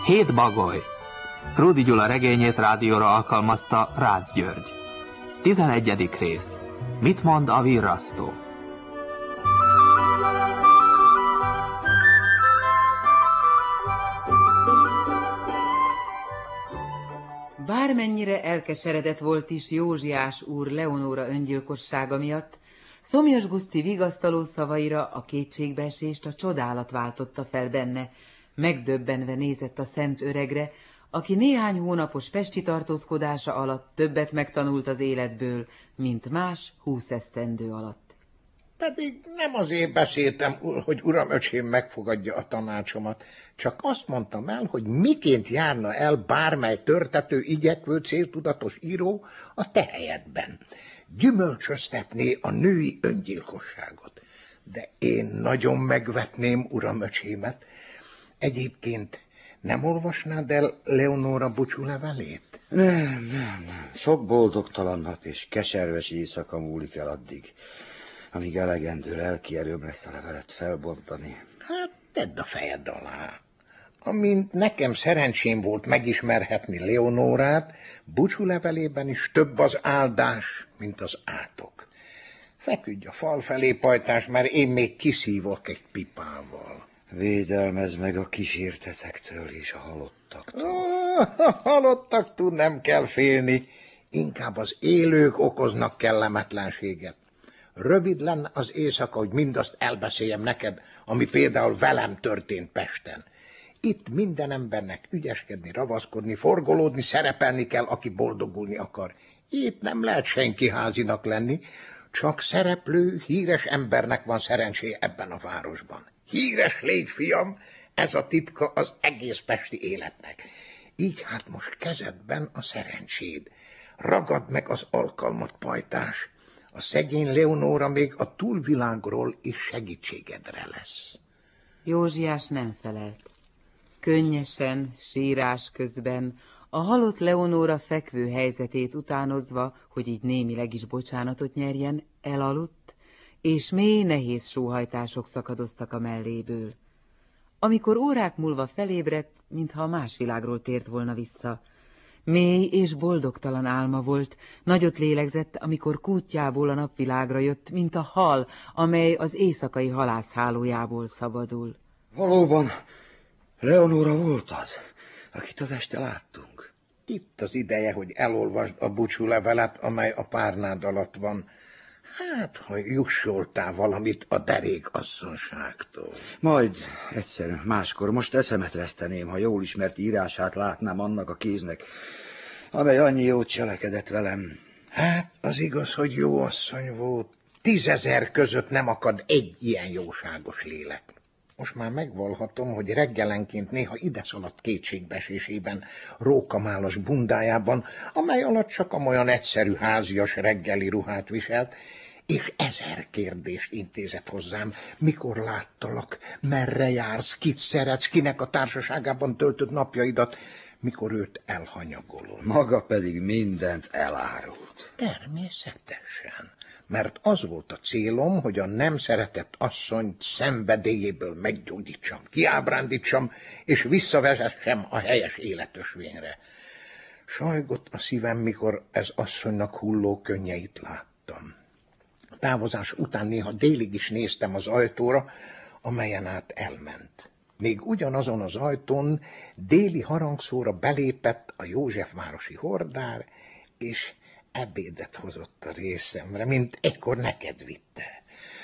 Hét bagoly. Krúdy Gyula regényét rádióra alkalmazta Rácz György. 11. rész. Mit mond a virrasztó? Bármennyire elkeseredett volt is Józsiás úr Leonóra öngyilkossága miatt, Szomjas Guszti vigasztaló szavaira a kétségbeesést a csodálat váltotta fel benne, megdöbbenve nézett a szent öregre, aki néhány hónapos pesti tartózkodása alatt többet megtanult az életből, mint más 20 esztendő alatt. Pedig nem azért beszéltem, hogy uramöcsém megfogadja a tanácsomat, csak azt mondtam el, hogy miként járna el bármely törtető, igyekvő, céltudatos író a te helyedben. Gyümölcsöztetné a női öngyilkosságot. De én nagyon megvetném uramöcsémet. Egyébként nem olvasnád el Leonóra búcsúlevelét? Nem. Sok boldogtalan nap és keserves éjszaka múlik el addig, amíg elegendő lelki erőm lesz a levelet felbontani. Hát tedd a fejed alá. Amint nekem szerencsém volt megismerhetni Leonórát, búcsúlevelében is több az áldás, mint az átok. Feküdj a fal felé, pajtás, mert én még kiszívok egy pipával. Védelmezd meg a kísértetektől és a halottaktól. A halottaktól nem kell félni, inkább az élők okoznak kellemetlenséget. Rövid lenne az éjszaka, hogy mindazt elbeszéljem neked, ami például velem történt Pesten. Itt minden embernek ügyeskedni, ravaszkodni, forgolódni, szerepelni kell, aki boldogulni akar. Itt nem lehet senki házinak lenni, csak szereplő, híres embernek van szerencsé ebben a városban. Híres légy, fiam, ez a titka az egész pesti életnek. Így hát most kezedben a szerencséd. Ragadd meg az alkalmat, pajtás. A szegény Leonóra még a túlvilágról is segítségedre lesz. Józsiás nem felelt. Könnyesen, sírás közben, a halott Leonóra fekvő helyzetét utánozva, hogy így némileg is bocsánatot nyerjen, elaludt, és mély, nehéz sóhajtások szakadoztak a melléből. Amikor órák múlva felébredt, mintha a más világról tért volna vissza. Mély és boldogtalan álma volt, nagyot lélegzett, amikor kútjából a napvilágra jött, mint a hal, amely az éjszakai halászhálójából szabadul. Valóban, Leonóra volt az, akit az este láttunk. Itt az ideje, hogy elolvasd a búcsúlevelet, amely a párnád alatt van. Hát, ha jussoltál valamit a derék asszonságtól. Majd egyszer, máskor, most eszemet veszteném, ha jól ismert írását látnám annak a kéznek, amely annyi jót cselekedett velem. Hát, az igaz, hogy jó asszony volt. 10 000 között nem akad egy ilyen jóságos lélek. Most már megvallhatom, hogy reggelenként néha ide szaladt kétségbeesésében, rókamálas bundájában, amely alatt csak amolyan egyszerű házias reggeli ruhát viselt, és 1000 kérdést intézett hozzám, mikor láttalak, merre jársz, kit szeretsz, kinek a társaságában töltött napjaidat, mikor őt elhanyagolod. Maga pedig mindent elárult. Természetesen, mert az volt a célom, hogy a nem szeretett asszonyt szenvedélyéből meggyógyítsam, kiábrándítsam, és visszavezessem a helyes életösvényre. Sajgott a szívem, mikor ez asszonynak hulló könnyeit láttam. A távozás után néha délig is néztem az ajtóra, amelyen át elment. Még ugyanazon az ajtón déli harangszóra belépett a Józsefvárosi hordár, és ebédet hozott a részemre, mint egykor neked vitte.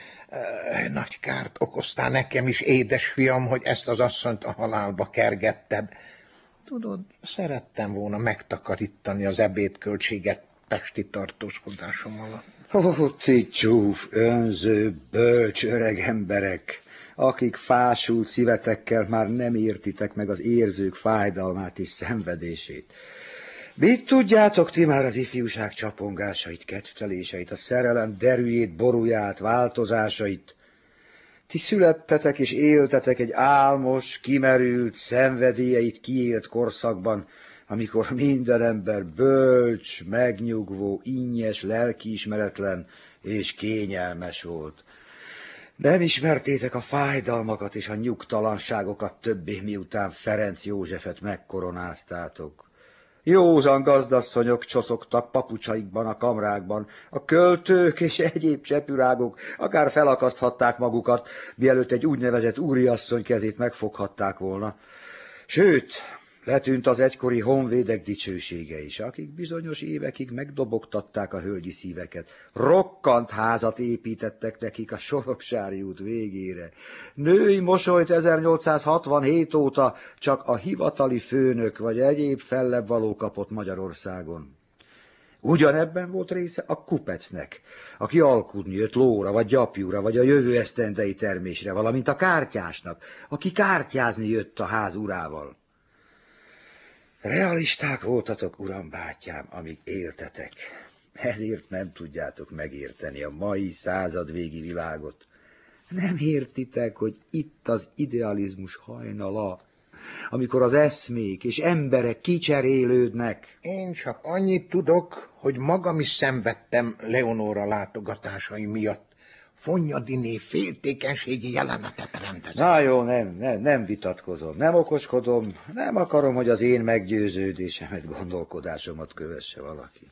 Nagy kárt okoztál nekem is, édesfiam, hogy ezt az asszonyt a halálba kergetted. Tudod, szerettem volna megtakarítani az ebédköltséget pesti tartózkodásom alatt. Ó, ti csúf, önző, bölcs öreg emberek, akik fásult szívetekkel már nem értitek meg az érzők fájdalmát és szenvedését. Mit tudjátok ti már az ifjúság csapongásait, kedvteléseit, a szerelem derűjét, borúját, változásait? Ti születtetek és éltetek egy álmos, kimerült, szenvedélyeit kiélt korszakban, amikor minden ember bölcs, megnyugvó, innyes, lelkiismeretlen és kényelmes volt. Nem ismertétek a fájdalmakat és a nyugtalanságokat többé, miután Ferenc Józsefet megkoronáztátok. Józan gazdasszonyok csoszogtak papucsaikban a kamrákban, a költők és egyéb csepürágok akár felakaszthatták magukat, mielőtt egy úgynevezett úriasszony kezét megfoghatták volna. Sőt, letűnt az egykori honvédek dicsősége is, akik bizonyos évekig megdobogtatták a hölgyi szíveket. Rokkant házat építettek nekik a Soroksári út végére. Női mosolyt 1867 óta csak a hivatali főnök vagy egyéb fellebvaló kapott Magyarországon. Ugyanebben volt része a kupecnek, aki alkudni jött lóra, vagy gyapjúra, vagy a jövő esztendei termésre, valamint a kártyásnak, aki kártyázni jött a ház urával. Realisták voltatok, uram bátyám, amíg éltetek. Ezért nem tudjátok megérteni a mai századvégi világot. Nem értitek, hogy itt az idealizmus hajnala, amikor az eszmék és emberek kicserélődnek. Én csak annyit tudok, hogy magam is szenvedtem Leonóra látogatásai miatt. Fonnyadiné féltékenységi jelenetet rendezett. Na jó, nem vitatkozom, nem okoskodom, nem akarom, hogy az én meggyőződésemet, gondolkodásomat kövesse valaki.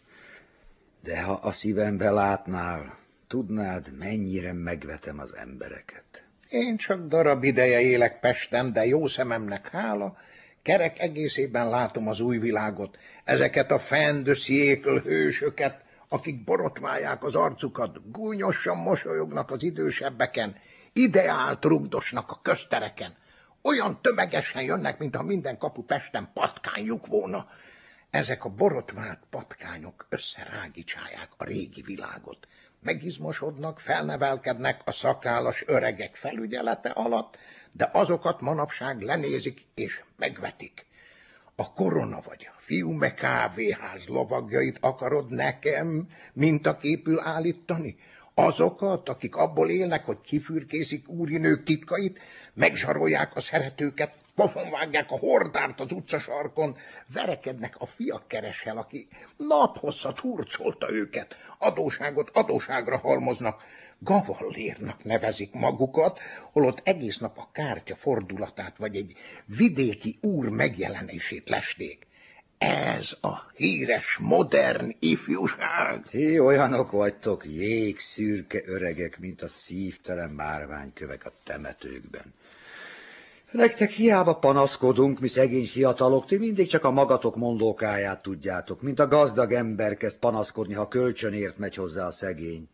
De ha a szívembe látnál, tudnád, mennyire megvetem az embereket. Én csak darab ideje élek Pesten, de jó szememnek hála, kerek egészében látom az új világot, ezeket a fin de siècle hősöket, akik borotválják az arcukat, gúnyosan mosolyognak az idősebbeken, ideált rugdosnak a köztereken. Olyan tömegesen jönnek, mintha minden kapu Pesten patkányjuk volna. Ezek a borotvált patkányok összerágicsálják a régi világot. Megizmosodnak, felnevelkednek a szakállas öregek felügyelete alatt, de azokat manapság lenézik és megvetik. A korona vagy a fiume kávéház lovagjait akarod nekem mintaképül állítani? Azokat, akik abból élnek, hogy kifürkézik úrinők titkait, megzsarolják a szeretőket, pofonvágják a hordárt az utcasarkon, verekednek a fiakkeressel, aki naphosszat hurcolta őket, adóságot adóságra halmoznak, gavallérnak nevezik magukat, holott egész nap a kártya fordulatát vagy egy vidéki úr megjelenését lesték. Ez a híres, modern ifjúság. Ti olyanok vagytok, jégszürke öregek, mint a szívtelen márványkövek a temetőkben. Nektek hiába panaszkodunk, mi szegény fiatalok, ti mindig csak a magatok mondókáját tudjátok, mint a gazdag ember kezd panaszkodni, ha kölcsönért megy hozzá a szegény.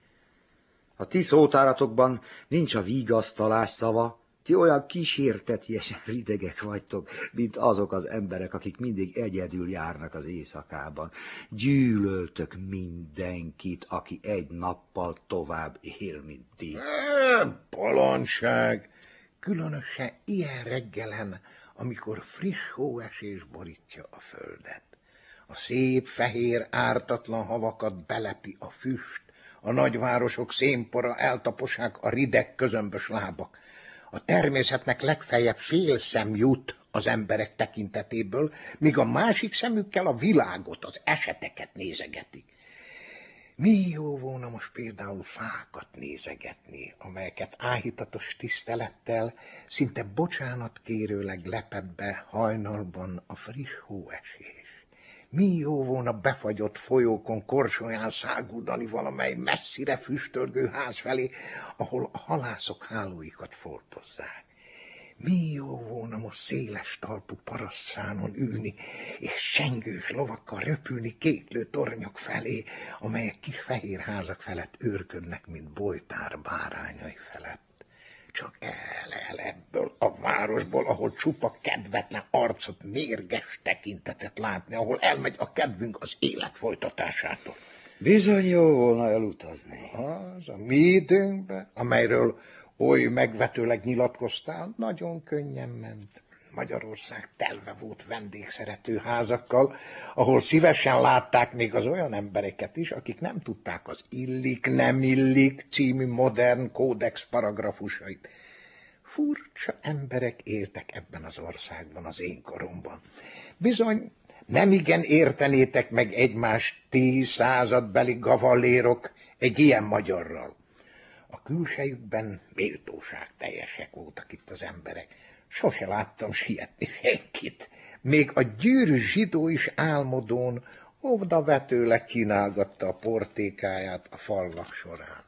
A ti szótáratokban nincs a vigasztalás szava, ti olyan kísértetiesen ridegek vagytok, mint azok az emberek, akik mindig egyedül járnak az éjszakában. Gyűlöltök mindenkit, aki egy nappal tovább él, mint ti. Bolondság! Különösen ilyen reggelen, amikor friss hóesés borítja a földet. A szép, fehér, ártatlan havakat belepi a füst, a nagyvárosok szénpora eltaposák a rideg, közömbös lábak. A természetnek legfeljebb fél szem jut az emberek tekintetéből, míg a másik szemükkel a világot, az eseteket nézegetik. Mi jó volna most például fákat nézegetni, amelyeket áhítatos tisztelettel, szinte bocsánatkérőleg leped be hajnalban a friss hóesés. Mi jó volna befagyott folyókon korsolyán száguldani valamely messzire füstölgő ház felé, ahol a halászok hálóikat foltozzák. Mi jó volna most széles talpú parasszánon ülni, és sengős lovakkal röpülni kéklő tornyok felé, amelyek kis fehér házak felett őrködnek, mint bolytár bárányai felett. Csak el ebből a városból, ahol csupa kedvetlen arcot, mérges tekintetet látni, ahol elmegy a kedvünk az élet folytatásától. Bizony jó volna elutazni. Az a mi időnkbe, amelyről oly megvetőleg nyilatkoztál, nagyon könnyen ment. Magyarország telve volt vendégszerető házakkal, ahol szívesen látták még az olyan embereket is, akik nem tudták az illik, nem illik című modern kódex paragrafusait. Furcsa emberek éltek ebben az országban az én koromban. Bizony, nemigen értenétek meg egymást 10 századbeli gavallérok egy ilyen magyarral. A külsejükben méltóság teljesek voltak itt az emberek. Sose láttam sietni senkit. Még a gyűrűs zsidó is álmodón odavetőleg kínálgatta a portékáját a falvak során.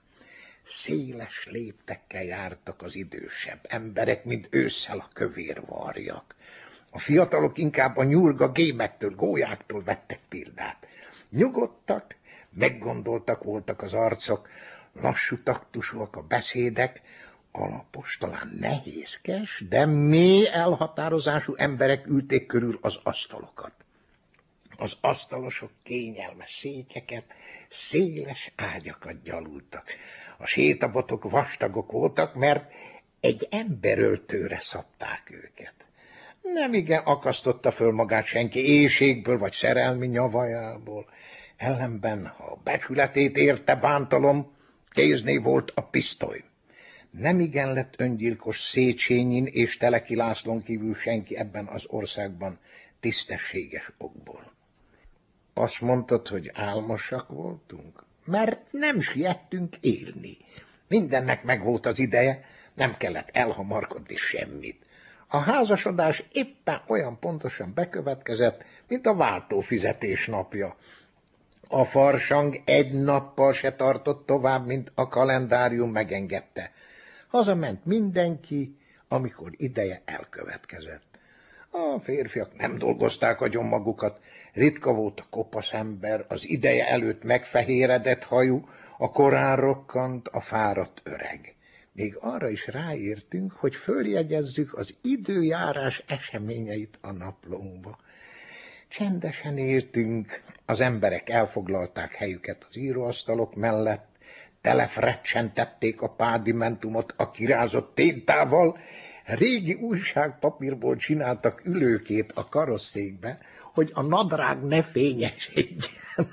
Széles léptekkel jártak az idősebb emberek, mint ősszel a kövér varjak. A fiatalok inkább a nyurga gémektől, gólyáktól vettek példát. Nyugodtak, meggondoltak voltak az arcok, lassú taktusúak a beszédek, alapos, talán nehézkes, de mély elhatározású emberek ülték körül az asztalokat. Az asztalosok kényelmes székeket, széles ágyakat gyalultak. A sétabotok vastagok voltak, mert egy emberöltőre szabták őket. Nemigen akasztotta föl magát senki éhségből vagy szerelmi nyavajából. Ellenben, ha a becsületét érte bántalom, kézné volt a pisztoly. Nemigen lett öngyilkos Széchenyin és Teleki Lászlón kívül senki ebben az országban tisztességes okból. Azt mondtad, hogy álmosak voltunk? Mert nem siettünk élni. Mindennek megvolt az ideje, nem kellett elhamarkodni semmit. A házasodás éppen olyan pontosan bekövetkezett, mint a váltófizetés napja. A farsang egy nappal se tartott tovább, mint a kalendárium megengedte. Hazament mindenki, amikor ideje elkövetkezett. A férfiak nem dolgozták agyon magukat, ritka volt a kopasz ember, az ideje előtt megfehéredett hajú, a korán rokkant, a fáradt öreg. Még arra is ráértünk, hogy följegyezzük az időjárás eseményeit a naplónkba. Csendesen éltünk, az emberek elfoglalták helyüket az íróasztalok mellett, telefrecsentették a pádimentumot a kirázott téntával, régi újságpapírból csináltak ülőkét a karosszékbe, hogy a nadrág ne fényesedjen.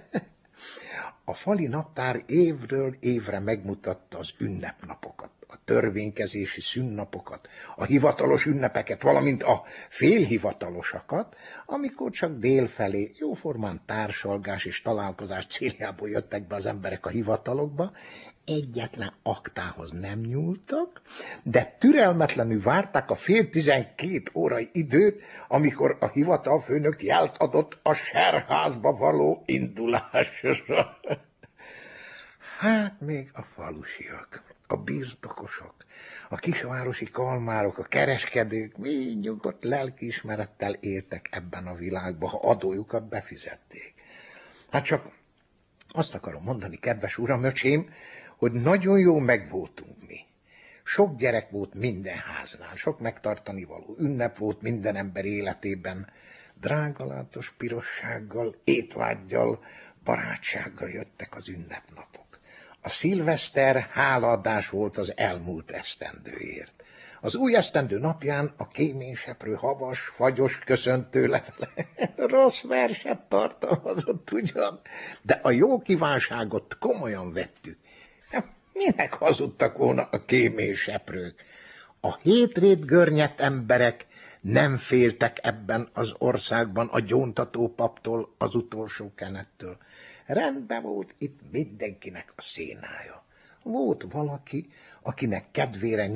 A fali naptár évről évre megmutatta az ünnepnapokat, a törvénykezési szünnapokat, a hivatalos ünnepeket, valamint a félhivatalosakat, amikor csak délfelé jóformán társalgás és találkozás céljából jöttek be az emberek a hivatalokba, egyetlen aktához nem nyúltak, de türelmetlenül várták a 11:30 időt, amikor a hivatalfőnök jelt adott a serházba való indulásra. Hát még a falusiak, a birtokosok, a kisvárosi kalmárok, a kereskedők mind nyugodt lelkiismerettel éltek ebben a világban, ha adójukat befizették. Hát csak azt akarom mondani, kedves uramöcsém, hogy nagyon jó megvoltunk mi. Sok gyerek volt minden háznál, sok megtartani való ünnep volt minden ember életében. Drágalátos pirossággal, étvággyal, barátsággal jöttek az ünnepnapok. A szilveszter hálaadás volt az elmúlt esztendőért. Az új esztendő napján a kéményseprő havas, fagyos köszöntőlevele rossz verset tartalmazott ugyan, de a jó kívánságot komolyan vettük. Minek hazudtak volna a kéményseprők? A hétrét görnyedt emberek nem féltek ebben az országban a gyóntató paptól, az utolsó kenettől. Rendben volt itt mindenkinek a szénája. Volt valaki, akinek kedvére